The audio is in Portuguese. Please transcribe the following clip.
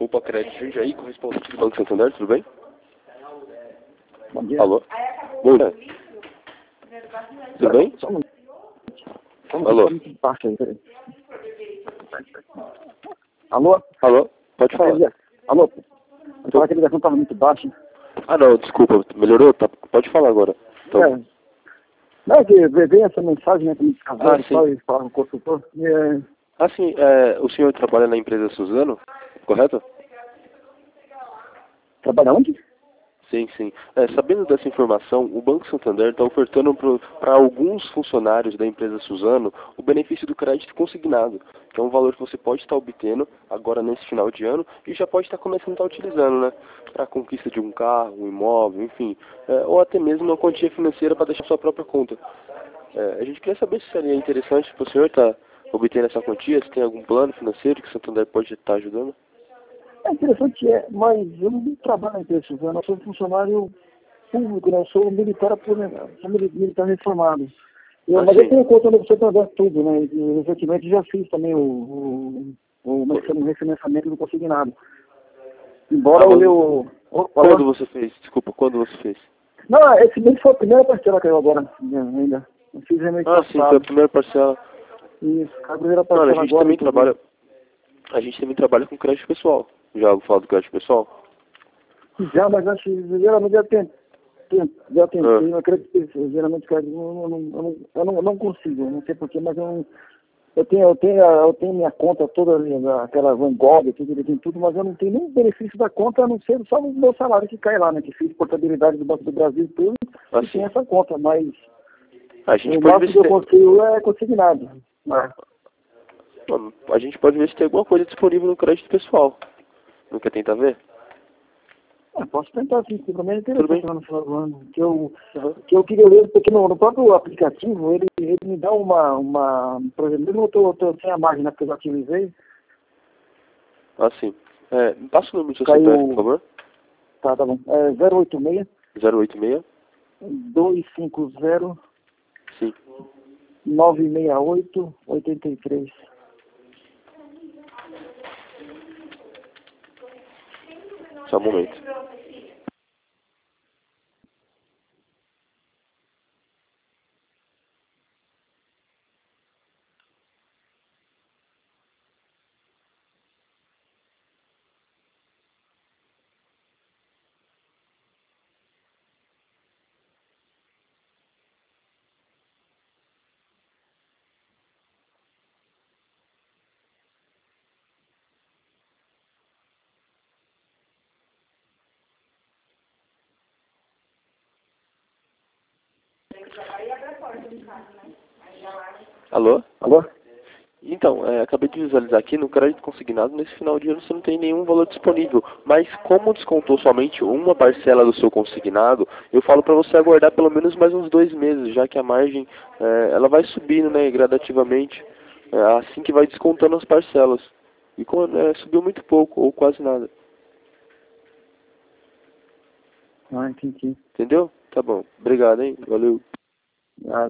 Opa Crédito Jundiaí, correspondente do Banco Santander, tudo bem? Bom dia. Alô? Bom dia. Tudo bem? Alô? Alô? Alô? Pode falar. Alô? Eu falar que a ligação estava muito baixa. Ah não, desculpa, melhorou? Tá, pode falar agora. Então, É. Não, é que veio essa mensagem, né, que me descasou, sim. só e falar com o consultor. sim, o senhor trabalha na empresa Suzano, correto? Trabalha onde? Sim, sim. Sabendo dessa informação, o Banco Santander está ofertando para alguns funcionários da empresa Suzano o benefício do crédito consignado, que é um valor que você pode estar obtendo agora nesse final de ano e já pode estar começando a estar utilizando, né? Para a conquista de um carro, um imóvel, enfim, ou até mesmo uma quantia financeira para deixar sua própria conta. A gente queria saber se seria interessante para o senhor estar obtendo essa quantia, se tem algum plano financeiro que o Santander pode estar ajudando. É interessante, mas eu não trabalho na empresa Suzano, eu sou funcionário público, né? Eu sou militar, sou militar reformado. Mas eu tenho conta no Santander tudo, né? E, recentemente já fiz também o refinanciamento do consignado. Embora Quando você fez? Desculpa, quando você fez? Não, esse mês foi a primeira parcela que caiu agora, ainda. Eu fiz mês passado. Sim, foi a primeira parcela. Isso, a primeira parcela Não, a gente agora. também trabalha com crédito pessoal. Já ouviu falar do crédito pessoal? Já, mas acho que geralmente já tentei, eu acredito que geralmente eu não consigo, não sei porquê, mas eu tenho minha conta toda ali, aquela Vanguard, tem tudo, mas eu não tenho nenhum benefício da conta, a não ser só o meu salário que cai lá, né? Que fiz portabilidade do Banco do Brasil e tudo, e tem essa conta, mas a gente o pode ver máximo que eu consigo é consignado. A gente pode ver se tem alguma coisa disponível no crédito pessoal. Não quer tentar ver? Posso tentar sim, pelo menos interessante lá no final do ano. Que eu queria ver, porque no próprio aplicativo ele me dá por exemplo, mesmo eu tô sem a máquina que eu já utilizei. Sim. Me passa o número do seu CPF, por favor. Tá bom. 086 086 250 Sim. 968 83. Só um momento. Alô? Alô? Então, acabei de visualizar aqui no crédito consignado, nesse final de ano você não tem nenhum valor disponível. Mas como descontou somente uma parcela do seu consignado, eu falo para você aguardar pelo menos mais uns 2 meses, já que a margem ela vai subindo, né, gradativamente, assim que vai descontando as parcelas. E subiu muito pouco, ou quase nada. Entendi. Entendeu? Tá bom. Obrigado, hein? Valeu.